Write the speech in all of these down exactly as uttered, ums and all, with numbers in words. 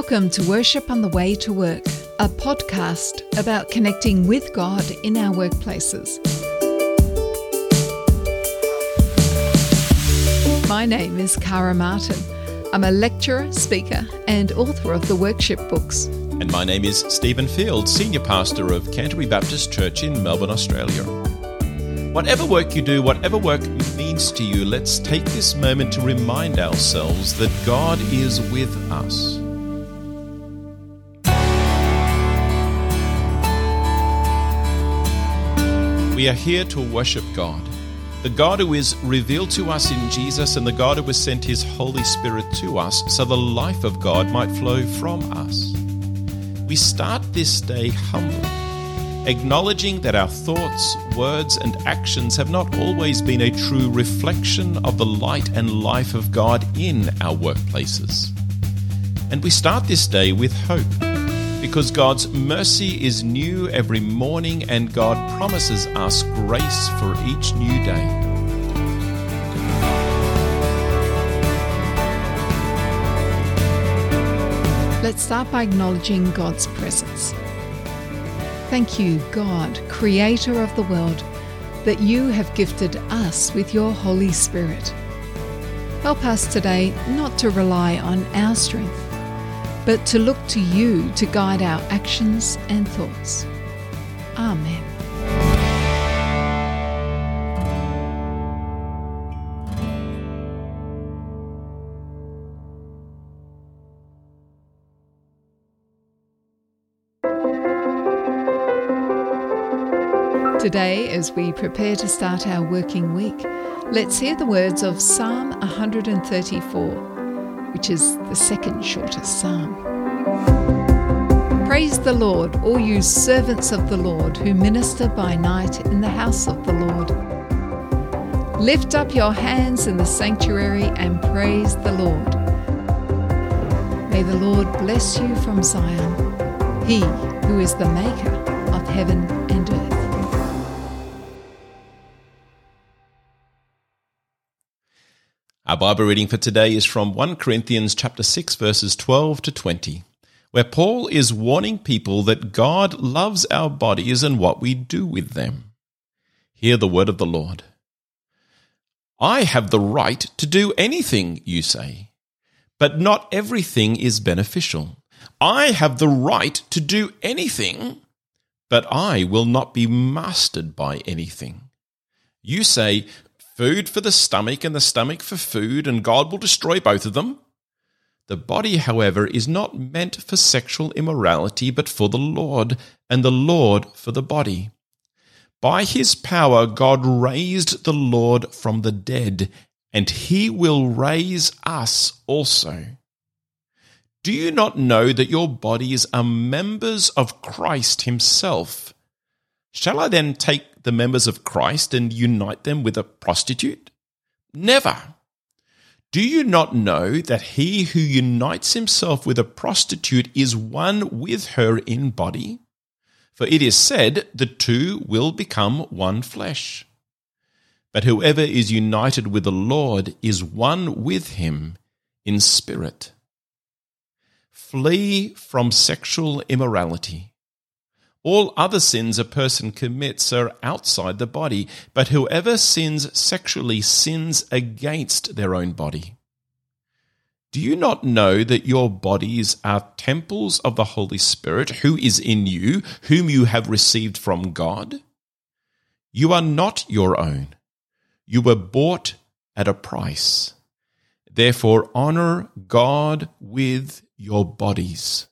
Welcome to Worship on the Way to Work, a podcast about connecting with God in our workplaces. My name is Cara Martin. I'm a lecturer, speaker, and author of the Worship books. And my name is Stephen Field, Senior Pastor of Canterbury Baptist Church in Melbourne, Australia. Whatever work you do, whatever work means to you, let's take this moment to remind ourselves that God is with us. We are here to worship God, the God who is revealed to us in Jesus and the God who has sent His Holy Spirit to us so the life of God might flow from us. We start this day humbly, acknowledging that our thoughts, words, and actions have not always been a true reflection of the light and life of God in our workplaces. And we start this day with hope, because God's mercy is new every morning and God promises us grace for each new day. Let's start by acknowledging God's presence. Thank you, God, Creator of the world, that you have gifted us with your Holy Spirit. Help us today not to rely on our strength, but to look to you to guide our actions and thoughts. Amen. Today, as we prepare to start our working week, let's hear the words of Psalm one thirty-four, which is the second shortest psalm. Praise the Lord, all you servants of the Lord who minister by night in the house of the Lord. Lift up your hands in the sanctuary and praise the Lord. May the Lord bless you from Zion, He who is the maker of heaven and earth. Our Bible reading for today is from First Corinthians chapter six, verses twelve to twenty, where Paul is warning people that God loves our bodies and what we do with them. Hear the word of the Lord. I have the right to do anything, you say, but not everything is beneficial. I have the right to do anything, but I will not be mastered by anything. You say, food for the stomach and the stomach for food, and God will destroy both of them. The body, however, is not meant for sexual immorality, but for the Lord, and the Lord for the body. By His power, God raised the Lord from the dead, and He will raise us also. Do you not know that your bodies are members of Christ Himself? Shall I then take the members of Christ and unite them with a prostitute? Never. Do you not know that he who unites himself with a prostitute is one with her in body? For it is said, the two will become one flesh. But whoever is united with the Lord is one with Him in spirit. Flee from sexual immorality. All other sins a person commits are outside the body, but whoever sins sexually sins against their own body. Do you not know that your bodies are temples of the Holy Spirit, who is in you, whom you have received from God? You are not your own. You were bought at a price. Therefore, honor God with your bodies.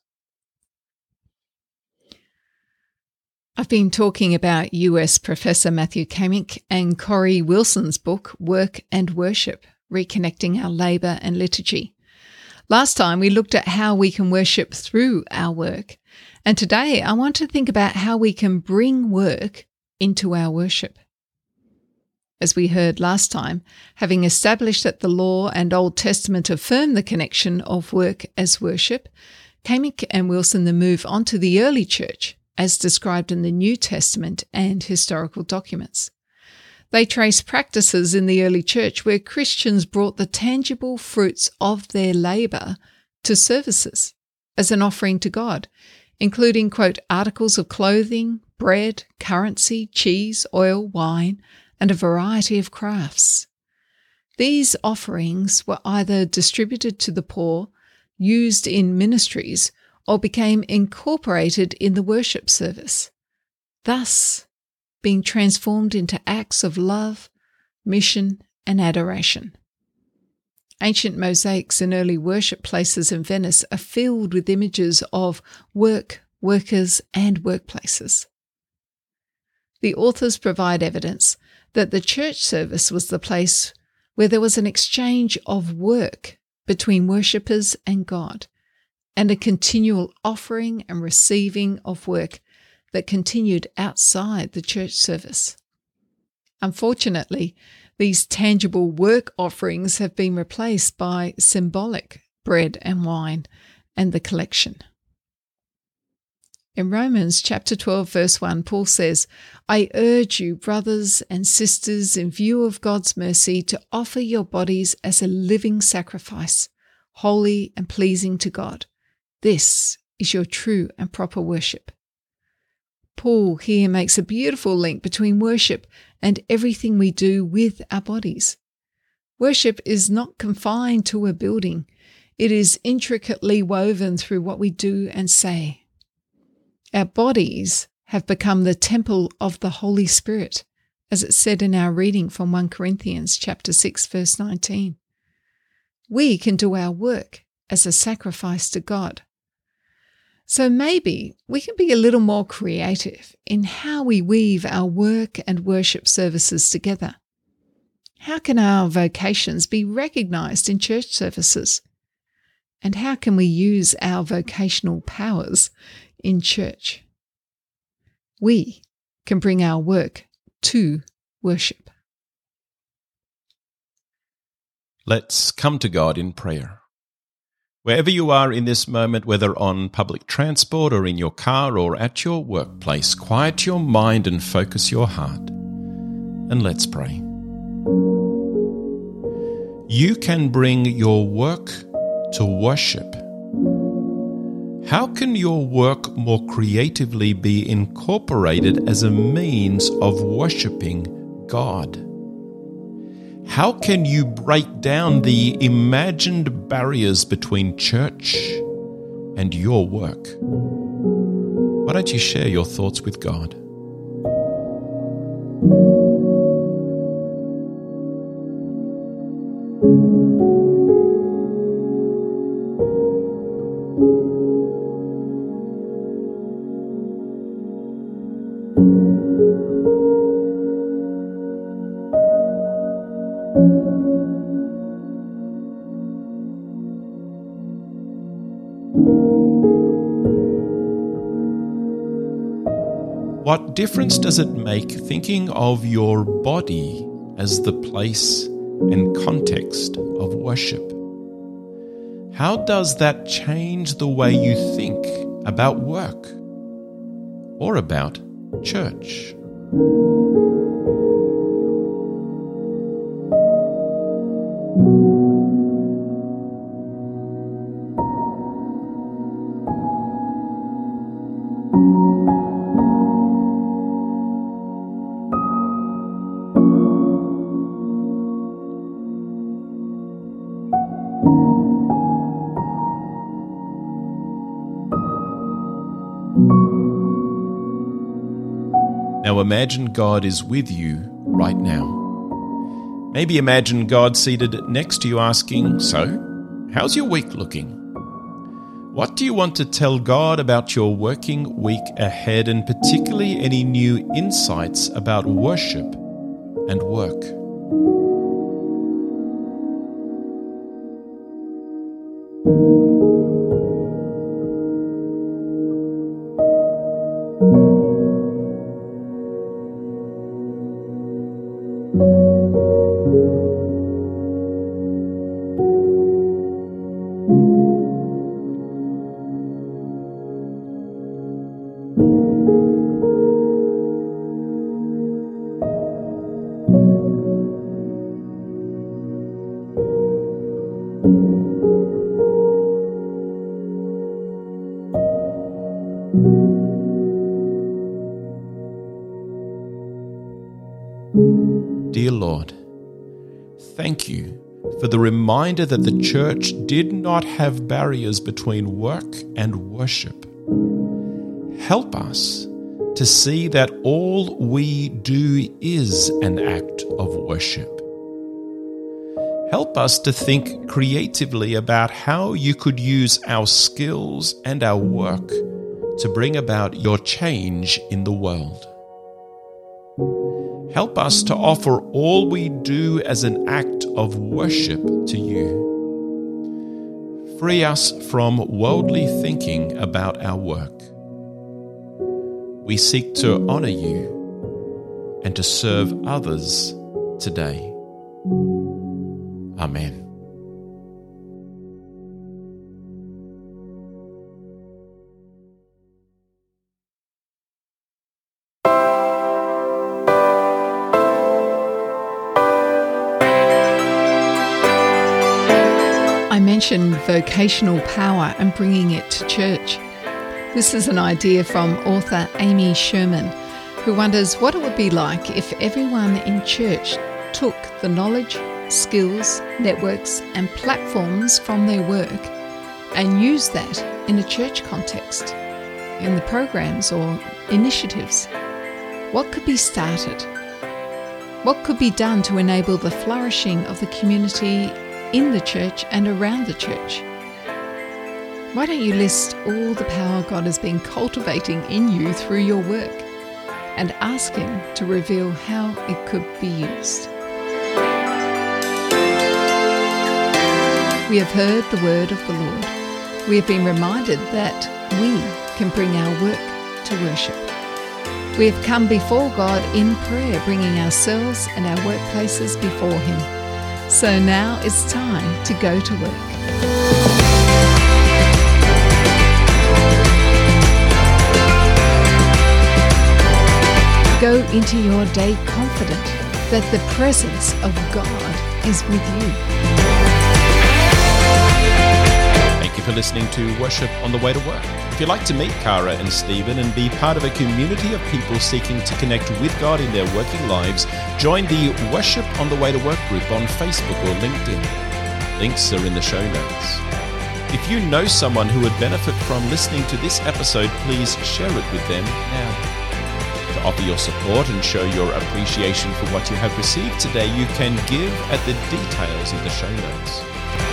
I've been talking about U S Professor Matthew Kamek and Corey Wilson's book, Work and Worship, Reconnecting Our Labour and Liturgy. Last time we looked at how we can worship through our work, and today I want to think about how we can bring work into our worship. As we heard last time, having established that the law and Old Testament affirm the connection of work as worship, Kamek and Wilson then move on to the early church, as described in the New Testament and historical documents. They trace practices in the early church where Christians brought the tangible fruits of their labour to services, as an offering to God, including, quote, articles of clothing, bread, currency, cheese, oil, wine, and a variety of crafts. These offerings were either distributed to the poor, used in ministries, or became incorporated in the worship service, thus being transformed into acts of love, mission, and adoration. Ancient mosaics in early worship places in Venice are filled with images of work, workers, and workplaces. The authors provide evidence that the church service was the place where there was an exchange of work between worshippers and God, and a continual offering and receiving of work that continued outside the church service. Unfortunately, these tangible work offerings have been replaced by symbolic bread and wine and the collection. In Romans chapter twelve, verse one, Paul says, I urge you, brothers and sisters, in view of God's mercy, to offer your bodies as a living sacrifice, holy and pleasing to God. This is your true and proper worship. Paul here makes a beautiful link between worship and everything we do with our bodies. Worship is not confined to a building. It is intricately woven through what we do and say. Our bodies have become the temple of the Holy Spirit, as it said in our reading from First Corinthians chapter six, verse nineteen. We can do our work as a sacrifice to God. So maybe we can be a little more creative in how we weave our work and worship services together. How can our vocations be recognized in church services? And how can we use our vocational powers in church? We can bring our work to worship. Let's come to God in prayer. Wherever you are in this moment, whether on public transport or in your car or at your workplace, quiet your mind and focus your heart. And let's pray. You can bring your work to worship. How can your work more creatively be incorporated as a means of worshiping God? How can you break down the imagined barriers between church and your work? Why don't you share your thoughts with God? What difference does it make thinking of your body as the place and context of worship? How does that change the way you think about work or about church? Now imagine God is with you right now. Maybe imagine God seated next to you asking, "So, how's your week looking? What do you want to tell God about your working week ahead, and particularly any new insights about worship and work?" Dear Lord, thank you for the reminder that the church did not have barriers between work and worship. Help us to see that all we do is an act of worship. Help us to think creatively about how you could use our skills and our work to bring about your change in the world. Help us to offer all we do as an act of worship to you. Free us from worldly thinking about our work. We seek to honor you and to serve others today. Amen. I mentioned vocational power and bringing it to church. This is an idea from author Amy Sherman, who wonders what it would be like if everyone in church took the knowledge, skills, networks and platforms from their work and used that in a church context, in the programs or initiatives. What could be started? What could be done to enable the flourishing of the community in the church and around the church? Why don't you list all the power God has been cultivating in you through your work and ask Him to reveal how it could be used? We have heard the word of the Lord. We have been reminded that we can bring our work to worship. We have come before God in prayer, bringing ourselves and our workplaces before Him. So now it's time to go to work. Go into your day confident that the presence of God is with you. Thank you for listening to Worship on the Way to Work. If you'd like to meet Cara and Stephen and be part of a community of people seeking to connect with God in their working lives, join the Worship on the Way to Work group on Facebook or LinkedIn. Links are in the show notes. If you know someone who would benefit from listening to this episode, please share it with them now. To offer your support and show your appreciation for what you have received today, you can give at the details in the show notes.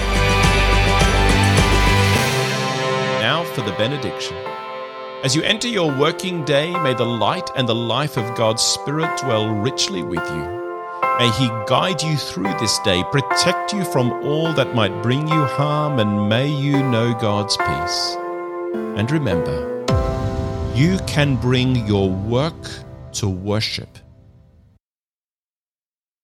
Now for the benediction. As you enter your working day, may the light and the life of God's Spirit dwell richly with you. May He guide you through this day, protect you from all that might bring you harm, and may you know God's peace. And remember, you can bring your work to worship